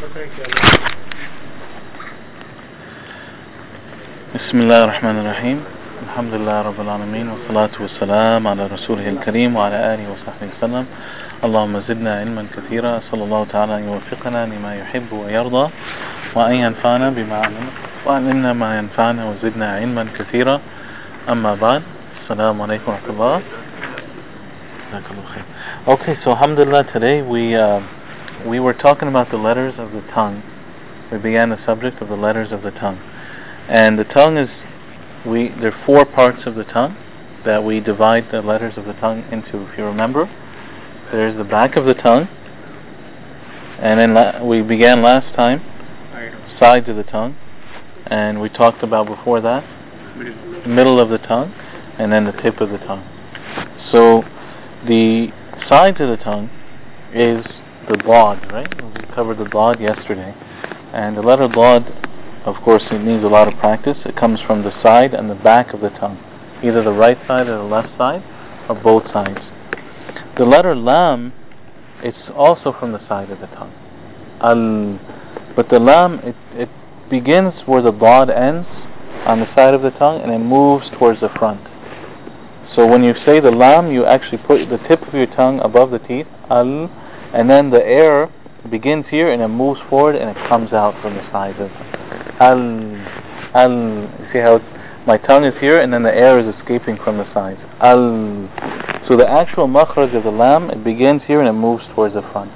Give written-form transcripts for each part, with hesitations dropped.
بسم الله الرحمن الرحيم الحمد لله رب العالمين والصلاة والسلام على رسوله الكريم وعلى آله وصحبه وسلم. اللهم زدنا علما كثيرا. صلى الله تعالى أن يوفقنا لما يحب ويرضى وأن ينفعنا بما علمنا وعلمنا ما ينفعنا وزدنا علما كثيرا. أما بعد, السلام عليكم ورحمة الله. Okay, so alhamdulillah, today we were talking about the letters of the tongue. We began the subject of the letters of the tongue. And the tongue is, there are four parts of the tongue that we divide the letters of the tongue into. If you remember, there's the back of the tongue, and then we began last time sides of the tongue, and we talked about before that middle of the tongue, and then the tip of the tongue. So the sides of the tongue is the Dad, right? We covered the Dad yesterday, and the letter Dad, of course, it needs a lot of practice. It comes from the side and the back of the tongue, either the right side or the left side, or both sides. The letter Lam, it's also from the side of the tongue. But the Lam, it begins where the Dad ends on the side of the tongue, and it moves towards the front. So when you say the Lam, you actually put the tip of your tongue above the teeth, and then the air begins here and it moves forward and it comes out from the sides of the tongue. You see how my tongue is here and then the air is escaping from the sides. So the actual makhraj of the Lam, it begins here and it moves towards the front.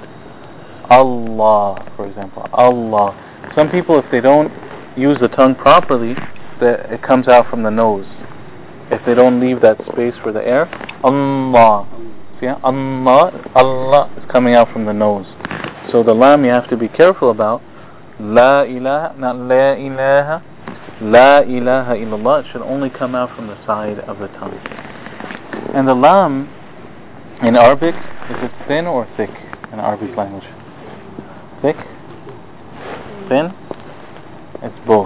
Allah, for example. Allah. Some people, if they don't use the tongue properly, it comes out from the nose. If they don't leave that space for the air, Allah. See, Allah is coming out from the nose. So the Lam you have to be careful about. La ilaha, not la ilaha. La ilaha illallah. It should only come out from the side of the tongue. And the Lam in Arabic, is it thin or thick in Arabic language? Thick? Thin? It's both.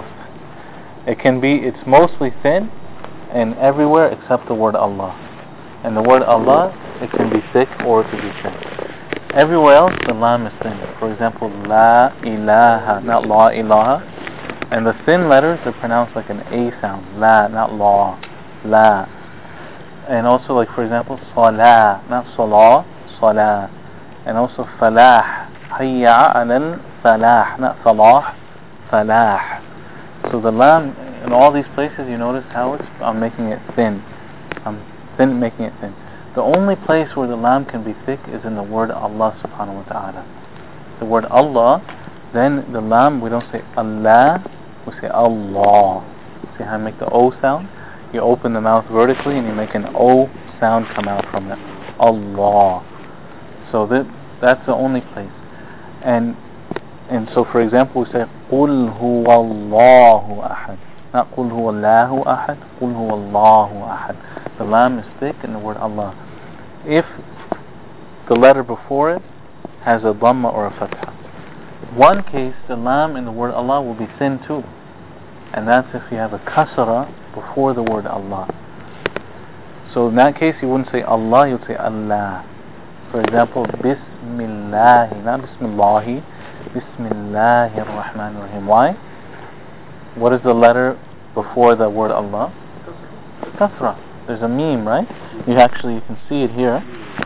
It's mostly thin and everywhere except the word Allah. And the word Allah, it can be thick or it can be thin. Everywhere else, the Lam is thin. For example, La ilaha, not La ilaha. And the thin letters are pronounced like an A sound. La, not La. La. And also, like for example, Salah, not Salah, Salah. And also Falah. Hayya alal Falah, not Salah, Falah. So the Lam, in all these places, you notice how I'm making it thin. I'm making it thin. The only place where the Lam can be thick is in the word Allah subhanahu wa ta'ala. The word Allah, then the Lam, we don't say Allah, we say Allah. See how I make the O sound? You open the mouth vertically and you make an O sound come out from it. Allah. So that's the only place. And so for example we say قُلْ هُوَ اللَّهُ أَحَدٌ. Not قُلْ هُوَ اللَّهُ أَحَدٌ, قُلْ هُوَ اللَّهُ أَحَدٌ. The Lam is thick in the word Allah. If the letter before it has a Dhamma or a Fatha. One case, the Lam in the word Allah will be thin too. And that's if you have a Kasra before the word Allah. So in that case you wouldn't say Allah, you'd say Allah. For example, Bismillah, not Bismillahi, Bismillahir Rahmanir Rahim. Why? What is the letter before the word Allah? Kasra. There's a meme, right? You can see it here.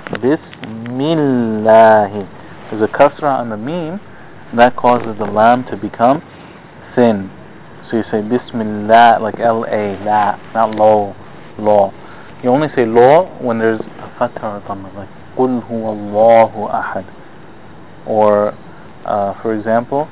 Bismillah. There's a kasra on the meme, and that causes the Lam to become thin. So you say Bismillah, like L-A, la, not lo, lo. You only say lo when there's a fatha or a dhamma, like قُلْ هُوَ اللَّهُ أَحَدٌ. Or, for example,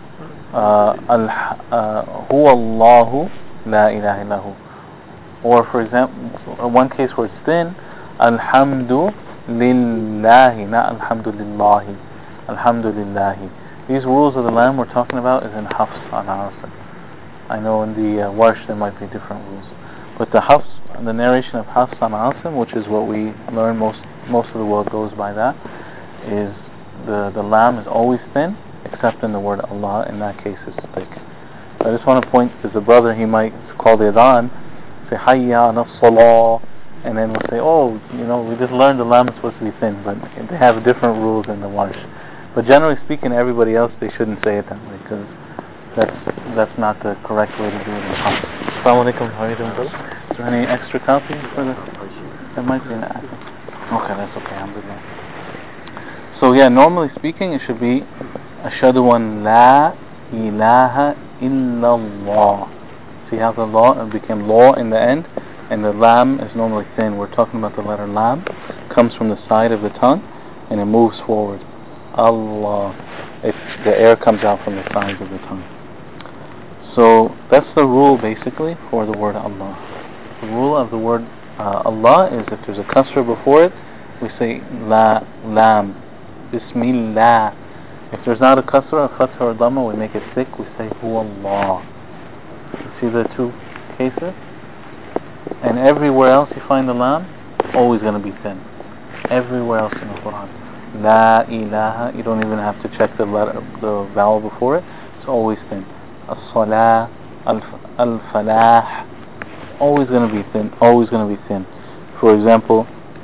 هُوَ اللَّهُ لَا إِلَهَ إِلَّا هُوَ. Or for example, one case where it's thin, Alhamdu Lillahi, not Alhamdulillahi, Alhamdulillahi. These rules of the Lam we're talking about is in Hafs on Asim. I know in the Warsh there might be different rules. But the Hafs, the narration of Hafs on Asim, which is what we learn, most of the world goes by that, is the Lam is always thin, except in the word Allah. In that case it's thick. I just want to point, because the brother, he might call the Adhan, say Hayya ala Salah, and then we'll say, oh, we just learned the Lam is supposed to be thin, but they have different rules in the Warsh. But generally speaking, everybody else, they shouldn't say it that way, because that's not the correct way to do it in Hafs. Assalamu alaikum, how are you doing, brother? Is there any extra copy for this? There might be an extra. Okay, that's okay, alhamdulillah. So yeah, normally speaking, it should be Ashhadu an la ilaha illallah. See how the law became law in the end, and the lam is normally thin. We're talking about the letter lam, comes from the side of the tongue, and it moves forward. Allah. The air comes out from the sides of the tongue. So that's the rule basically for the word Allah. The rule of the word Allah is if there's a kasra before it, we say la, lam, bismillah. If there's not a kasra, a fatha or dhamma, we make it thick, we say huwa Allah. You see the two cases? And everywhere else you find the lam, always going to be thin. Everywhere else in the Quran. La ilaha, you don't even have to check the vowel before it, it's always thin. As-salah, al-falah, always going to be thin, always going to be thin. For example,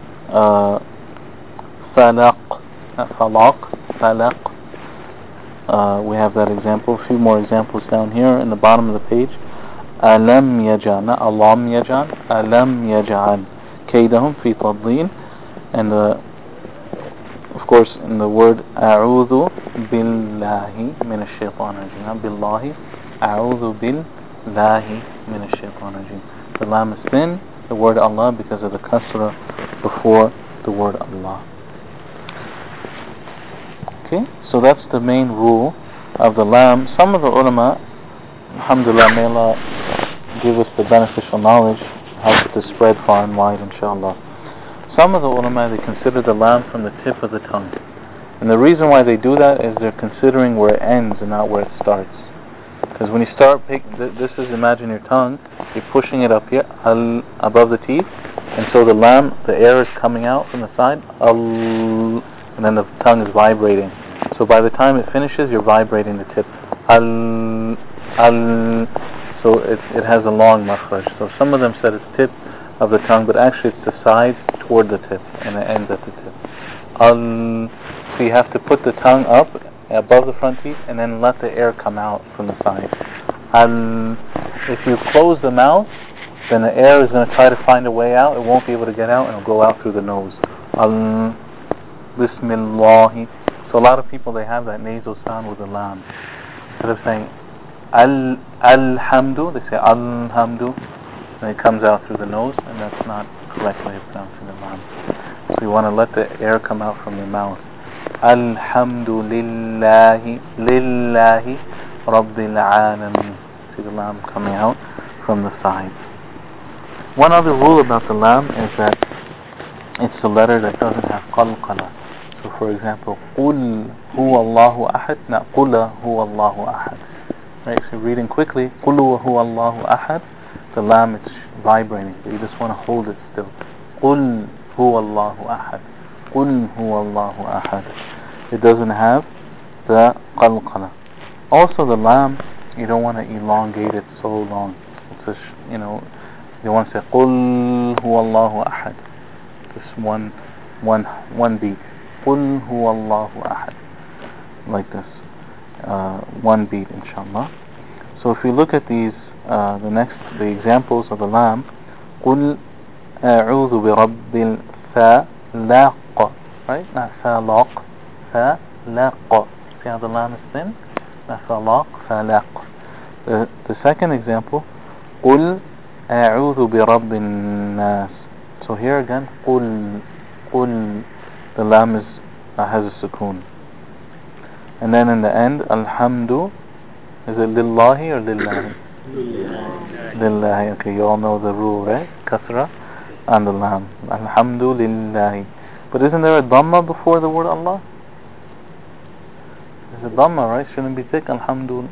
falaq, falaq, we have that example. A few more examples down here in the bottom of the page. Alam yaj'al, not alam yaj'al, alam yaj'al kaydahum fi tadlil. And of course in the word a'udhu billahi minash shaitan rajim, not billahi, a'udhu billahi minash shaitan rajim. The lam is thin, the word Allah, because of the kasra before the word Allah. Okay, so that's the main rule of the lam. Some of the ulama, alhamdulillah, may Allah give us the beneficial knowledge, help it to spread far and wide, inshallah. Some of the ulama, they consider the lam from the tip of the tongue. And the reason why they do that is they're considering where it ends and not where it starts. Because when you start, this is, imagine your tongue, you're pushing it up here, above the teeth, and so the lam, the air is coming out from the side, and then the tongue is vibrating. So by the time it finishes, you're vibrating the tip. So it has a long makhraj. So some of them said it's tip of the tongue, but actually it's the sides toward the tip, and it ends at the tip. So you have to put the tongue up above the front teeth, and then let the air come out from the sides. If you close the mouth, then the air is going to try to find a way out. It won't be able to get out, and it'll go out through the nose. Bismillah. So a lot of people, they have that nasal sound with the lam. Instead of saying alhamdu, they say alhamdu, and it comes out through the nose, and that's not the correct way of pronouncing the lam. So you want to let the air come out from your mouth. Alhamdulillahi lillahi rabbil alamin. See the lam coming out from the sides. One other rule about the lam is that it's a letter that doesn't have qalqala. So for example, قُلْ هُوَ اللَّهُ أَحَدٌ, not قُلَ هُوَ اللَّهُ أَحَدٌ. Right, so reading quickly, قُلْ هُوَ اللَّهُ أَحَدٌ, the lam, it's vibrating, but you just want to hold it still. قُلْ هُوَ اللَّهُ أَحَدٌ, قُلْ هُوَ اللَّهُ أَحَدٌ. It doesn't have the qalqala. Also the lam, you don't want to elongate it so long. It's a, you want to say قُلْ هُوَ اللَّهُ أَحَدٌ. Just one beat. قُلْ هُوَ اللَّهُ أَحَدٌ. Like this. One beat, inshallah. So if we look at these, the examples of the lam, قُلْ أَعُوذُ بِرَبِّ الْفَلَقِ. Right? Not falaq. Falaq. See how the lam is thin? Not falaq, falaq. The second example, قُلْ أَعُوذُ بِرَبِّ النَّاسِ. So here again, قُلْ, the lam has a sukoon. And then in the end, alhamdu, is it lillahi or lillahi? Lillahi. Okay, you all know the rule, right? Kasra and the lam. Alhamdulillahi. But isn't there a dhamma before the word Allah? There's a dhamma, right? Shouldn't it be thick? Alhamdulillah.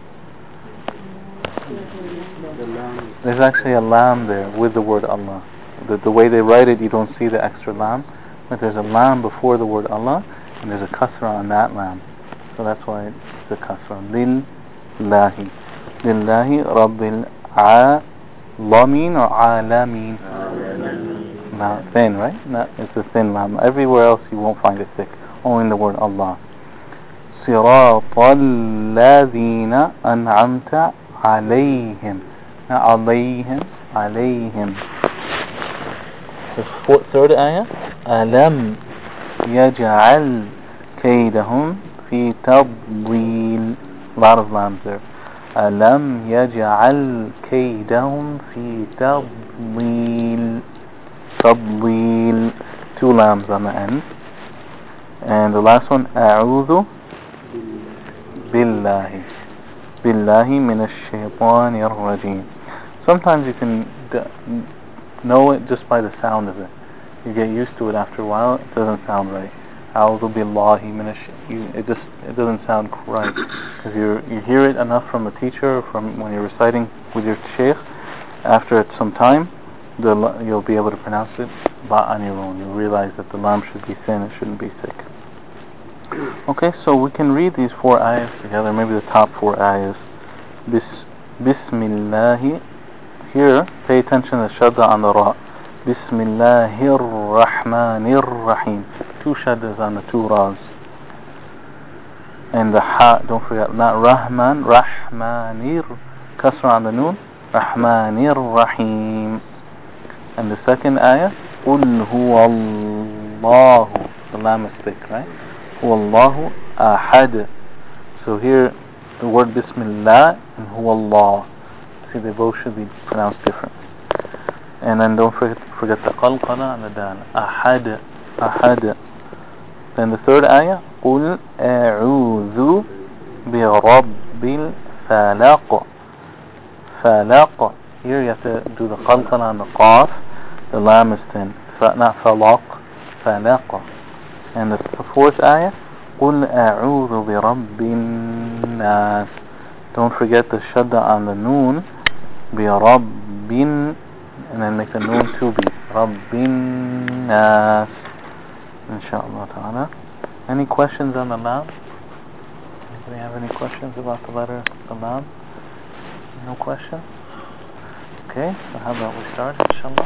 There's actually a lam there with the word Allah. The way they write it, you don't see the extra lam, but there's a lam before the word Allah, and there's a kasra on that lam. So that's why it's a kasra. Lillahi. Lillahi Rabbil Alamin or Alamin. Not thin, right? It's a thin lam. Everywhere else you won't find it thick. Only in the word Allah. صراط الذين أنعمت عليهم. عليهم. عليهم. The third ayah. ألم يجعل كيدهم في تضليل. A lot of lambs there. ألم يجعل كيدهم في تضليل. تضليل. Two lambs on the end. And the last one, أعوذ بالله بالله من الشيطان الرجيم. Sometimes you can know it just by the sound of it. You get used to it after a while. It doesn't sound right. أعوذ بالله من it doesn't sound right because you hear it enough from a teacher or from when you're reciting with your sheikh. After some time, you'll be able to pronounce it on your own. You'll realize that the lam should be thin, it shouldn't be thick. Okay, so we can read these 4 ayahs together, maybe the top 4 ayahs. Bismillahi. Here, pay attention to the shadda on the ra. Bismillahir Rahmanir Rahim. 2 shaddas on the 2 ras. And the ha, don't forget, not Rahman, Rahmanir. Kasra on the noon. Rahmanir Rahim. And the second ayah, Qul huwa Allahu. The lam is thick, right? Huwallahu ahad. So here the word Bismillah and Huwallah. See, they both should be pronounced different. And then don't forget the qalqala and the dal. Ahad. Ahad. Then the third ayah, Qul a'udhu bi rabbil falaq. Falaq. Here you have to do the qalqala on the qaf. The lam is thin. Not falaq. Falaq. And the 4th ayah, قُلْ أَعُوذُ بِرَبِّ النَّاسِ. Don't forget the shadda on the noon, بِرَبِّ, and then make the noon 2 beats. رَبِّ النَّاسِ. Inshallah ta'ala. Any questions on the lam? Anybody have any questions about the letter the lam? No question? Okay, so how about we start, inshallah?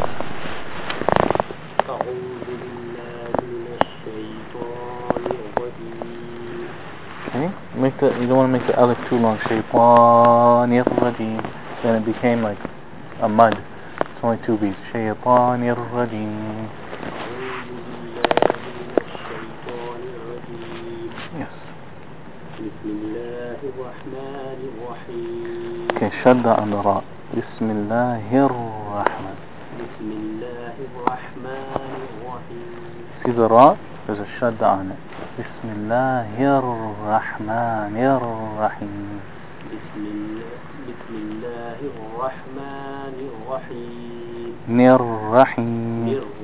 Okay, you don't want to make the alif too long. Shaytanir Rajim. Then it became like a mud. It's only 2 beats. Shaytanir Rajim. Yes. Okay, shadda on the ra. Bismillahir Rahman. See the ra? There's a shadda on it. Bismillahir Rahmanir Rahim. Bismillahir Rahmanir Rahim. Nir Rahim.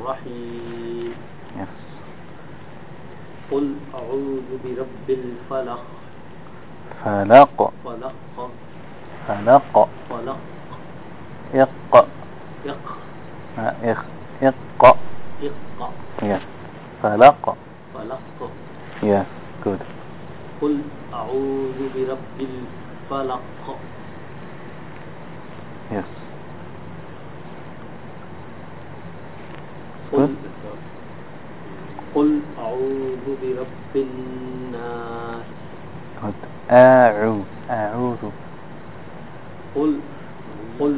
Yes. قل أعوذ برب الفلق. فلق. فلق. إق. Yes. فلق. Yes, good. قل أعوذ برب الفلق. Yes. قل أعوذ برب الناس. Good. أعوذ. قل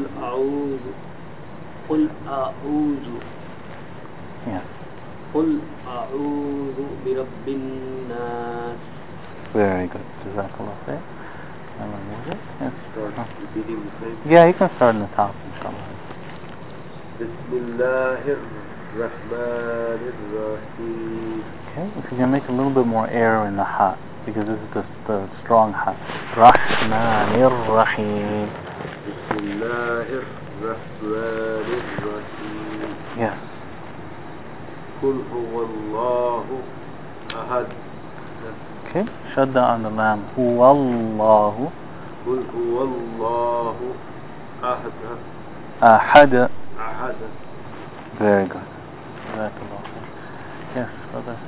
أعوذ. Yes. قل أعوذ برب الناس. Very good. Jazakallah khair. Yes. Start repeating the same. Yeah, you can start in the top, inshallah. Bismillahir Rahmanir Rahim. Okay, if you can make a little bit more air in the ha, because this is the strong ha. Rahmanir Rahim. Bismillahir Rahmanir Rahim. Yes. Qul huwallahu ahad. Okay, shadda on the lam. Huwallahu. Qul huwallahu ahad. Ahad. Ahad. Very good. Jazakallah khair. Yes, brother.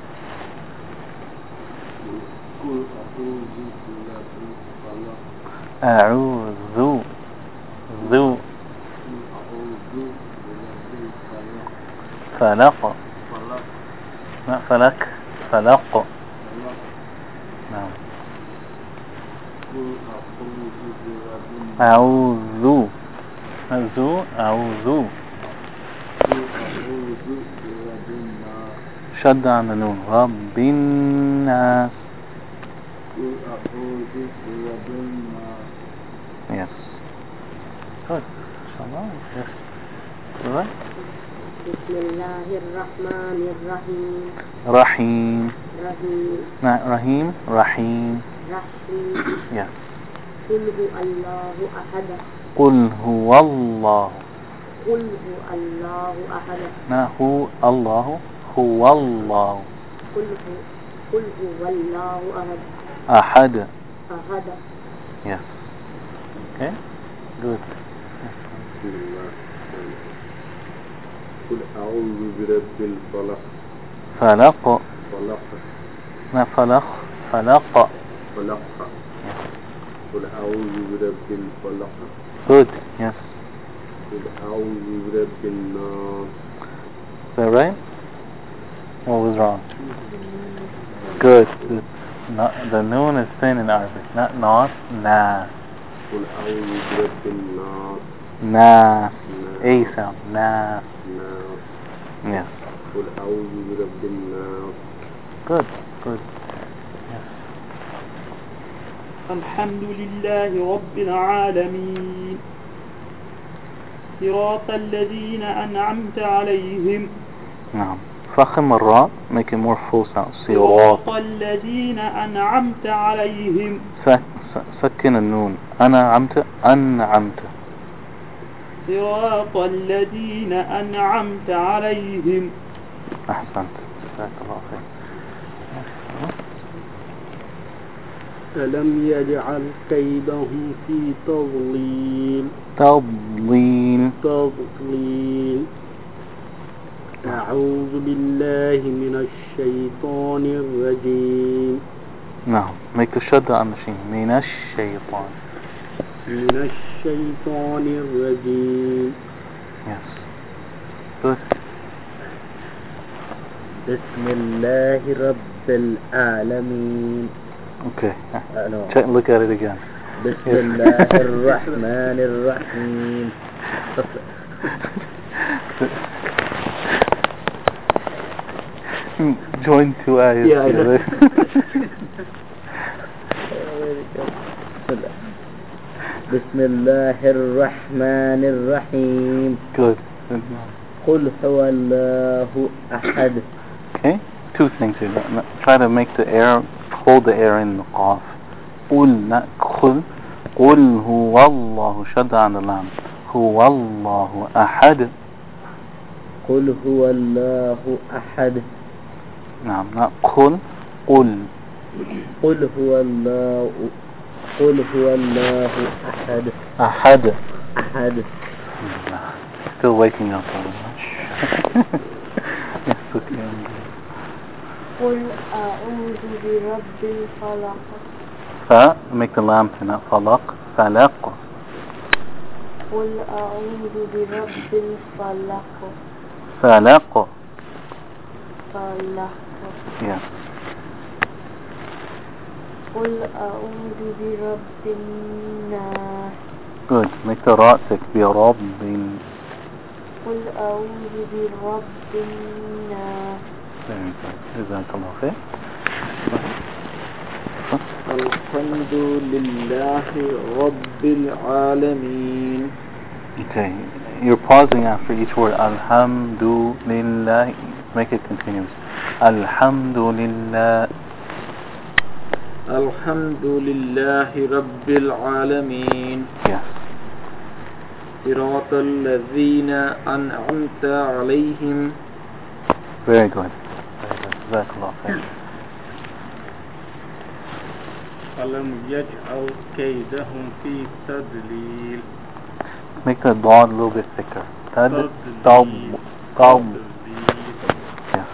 Qul a'udhu birabbil falaq. A'udhu. Dhu. A'udhu birabbil falaq. Falaq. Falaq. Not falak. Falaq. Falaq. No. أعوذ برب أعوذ قل أعوذ برب الناس شد on the noon رب الناس قل أعوذ برب الناس yes good inshallah yes alright بسم الله الرحمن الرحيم رحيم رحيم not Rahim Rahim رحيم yes قل هو الله أحد قل هو الله قل هو الله أحد not هو الله هو الله قل هو الله أحد أحد أحد yes okay good بسم الله قل أعوذ برب الفلق فلق فلق not فلق فلق فلق قل أعوذ برب الفلق good yes قل أعوذ برب الناس is that right what was wrong good good not, the noon is thin in Arabic not na قل أعوذ برب الناس na a sound na ناس yes قل أعوذ برب الناس good good yes الحمد لله رب العالمين صراط الذين أنعمت عليهم نعم فخم الراء make it more full sound صراط صراط الذين أنعمت عليهم سكن النون أنعمت أنعمت صراط الذين أنعمت عليهم أحسنت جزاك الله خير ألم يجعل كيدهم في تضليل تضليل أعوذ بالله من الشيطان الرجيم نعم make the shadda on the sheen من الشيطان من الشيطان الرجيم yes good بسم الله رب العالمين okay check look at it again بسم الله الرحمن الرحيم join two eyes Yeah, I know. together بسم الله الرحمن الرحيم good قل هو الله أحد okay two things here try to make the air hold the air in the qaf قل not قل قل هو الله شد on the lam هو الله أحد قل هو الله أحد نعم not قل قل قل هو الله أحد أحد أحد still waking up yes okay قل أعوذ برب الفلق make the lam to not falaq falaq قل أعوذ برب الفلق falaq فلق yes قل أعوذ برب الناس good make the ra thick برب قل أعوذ برب الناس very good جزاك الله خير الحمد لله رب العالمين okay you're pausing after each word alhamdulillah make it continuous alhamdulillah الحمد لله رب العالمين yes صراط الذين أنعمت عليهم very good جزاك الله خير ألم يجعل كيدهم في تضليل make the dot a little bit thicker yes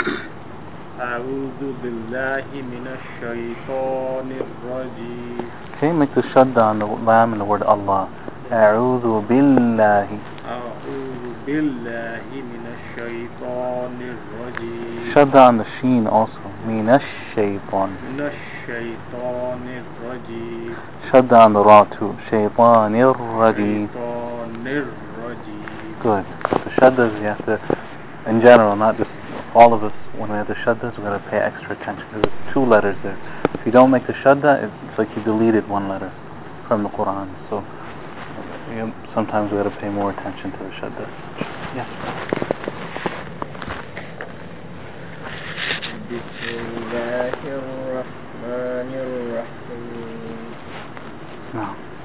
أعوذ بالله من الشيطان الرجيم okay make the shadda on the lam and the word Allah أعوذ بالله أعوذ بالله من الشيطان الشيطان الرجيم. Shadda on the sheen also. Minash shaytan. من الشيطان الرجيم. Shadda on the ra too. Shaytanir rajim. الشيطان الرجيم. Good. The shaddas you have to, in general, not just all of us, when we have the shaddas, we got to pay extra attention. There's 2 letters there. If you don't make the shadda, it's like you deleted 1 letter from the Quran. So sometimes we got to pay more attention to the shadda. Yes. بسم الله الرحمن الرحيم. No.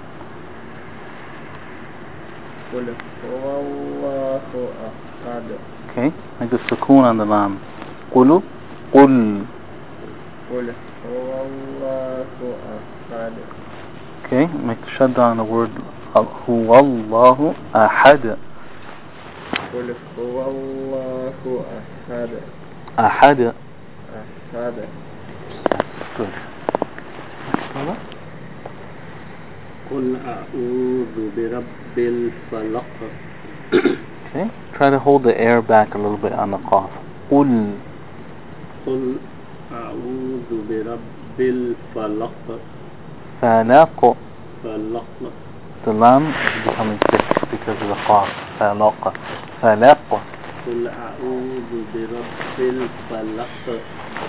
قل هو الله أحد. Okay. Make the sukoon on the lam. Qulu. Qul. قل هو الله أحد. Okay. Make the shadda on the word Huwallahu ahad. قل هو الله أحد. Ahad. أحد. Good. قل أعوذ برب الفلق. Okay. Try to hold the air back a little bit on the qaf. Qul. قل أعوذ برب الفلق. Falaq. فلق. The lam is becoming thick because of the qaf. Falaq. Falaq. قل أعوذ برب الفلق.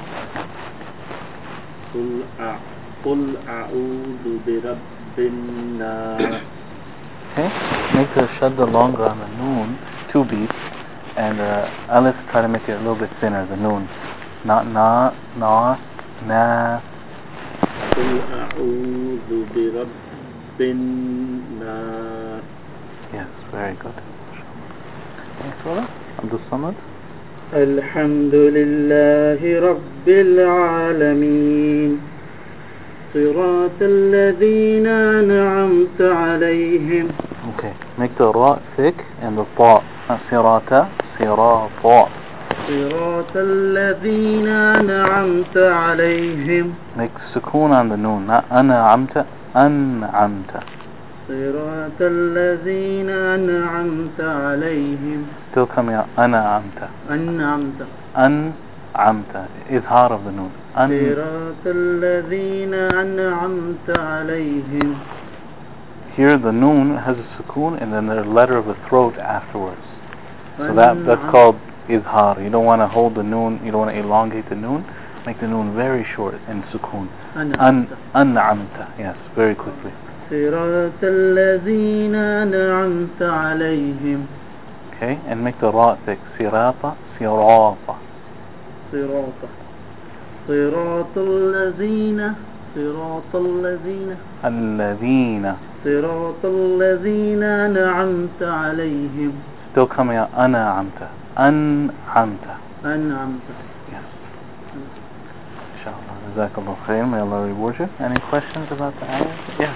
قل أعوذ برب الناس. Okay. Make the shadda longer on the noon, 2 beats, and alif try to make it a little bit thinner. The noon, not na, na. قل أعوذ برب الناس. Yes, very good. Next one, Abdul Samad. الحمد لله رب العالمين صراط الذين أنعمت عليهم. Okay, make the ra thick and the ta, not sirata, sirata. صراط الذين أنعمت عليهم. Make sukoon on the noon, not an'amta, an'amta. صراط الذين أنعمت عليهم. Still coming out, an'amta. أنعمت. An'amta. Izhar of the noon. صراط الذين أنعمت عليهم. Here the noon has a sukoon and then the letter of the throat afterwards. So that's called izhar. You don't want to hold the noon, you don't want to elongate the noon. Make the noon very short and sukoon. An'amta. Yes, very quickly. صراط الذين أنعمت عليهم. Okay, and make the ra thick. Sirata, sirata. صراط صراط الذين صراط الذين الذين. صراط الذين أنعمت عليهم. Still coming out, an'amta. An'amta. أنعمت. Yes. Inshallah. Jazakallah khair. May Allah reward you. Any questions about the ayah? Yes.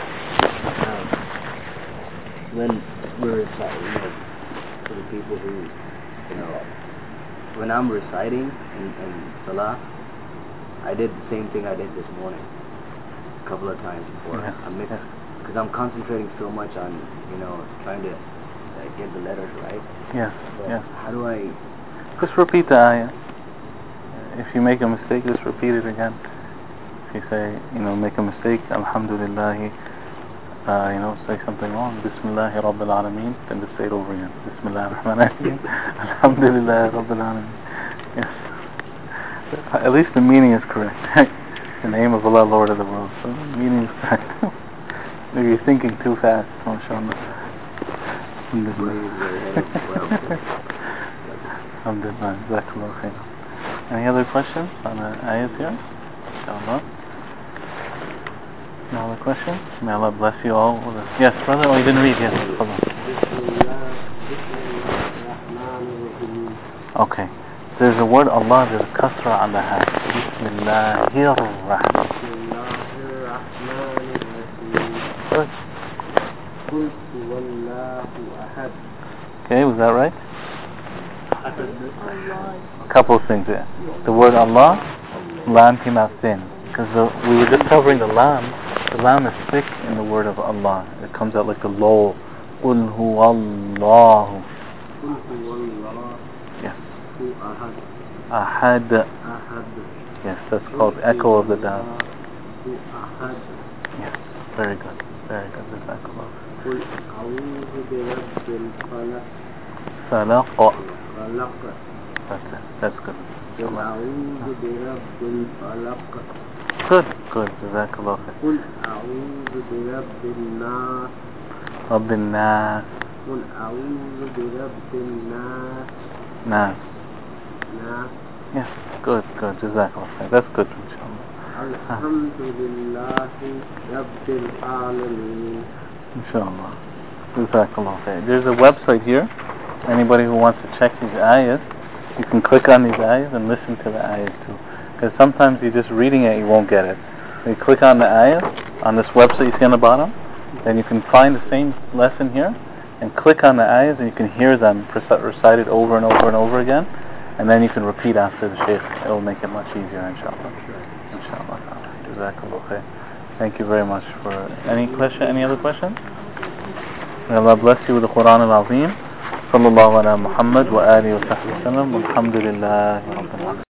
When we're reciting, for the people who, when I'm reciting in Salah, I did the same thing I did this morning, a couple of times before. Yes. Because I'm concentrating so much on, trying to get the letters right. Yes. So Yes. how do I? Just repeat the ayah. If you make a mistake, just repeat it again. If you say, make a mistake, alhamdulillah, say something wrong, Bismillahi Rabbil Alameen, then just say it over again. Bismillah ar-Rahman ar-Rahim, Alhamdulillah Rabbil Alameen. Yes. At least the meaning is correct. The name of Allah, Lord of the world. So the meaning is correct. Maybe you're thinking too fast, mashallah. Alhamdulillah, Jazakallah khair. Any other questions on the ayat here? Inshallah. No other questions? May Allah bless you all. Yes, brother? Oh, you didn't read yet. Hold on. Okay. There's a word Allah, there's a kasra on the ha. Bismillahir-Rahman. Good. Okay, was that right? A couple of things there. The word Allah, lam came out thin. Because we were just covering the lam. The lam is thick in the word of Allah. It comes out like the low. Qul huwallahu. Yes. أحد Ahad. أحد Yes, that's called echo of the dal. أحد Yes, very good. Very good. Jazakallah. قل أعوذ برب الفلق Falaq. فلق That's it. That's good. قل أعوذ برب الفلق Good, good. Jazakallah khair. قل أعوذ برب الناس Rabbin Nas. قل أعوذ برب الناس Nas. ناس Yes, good, good. Jazakallah khair. That's good, inshallah. الحمد لله رب العالمين Inshallah. Jazakallah khair. There's a website here. Anybody who wants to check these ayahs, you can click on these ayahs and listen to the ayahs too. Because sometimes you're just reading it, you won't get it. So you click on the ayahs on this website you see on the bottom, then you can find the same lesson here and click on the ayahs and you can hear them recited over and over and over again, and then you can repeat after the shaykh. It will make it much easier, inshallah. Inshallah. Jazakallah khair. Thank you very much for any question. Any other questions? May Allah bless you with the Quran al-Azim. Sallallahu ala Muhammad wa alihi wa sahbihi wa sallam. Alhamdulillahi Rabbil Alamin.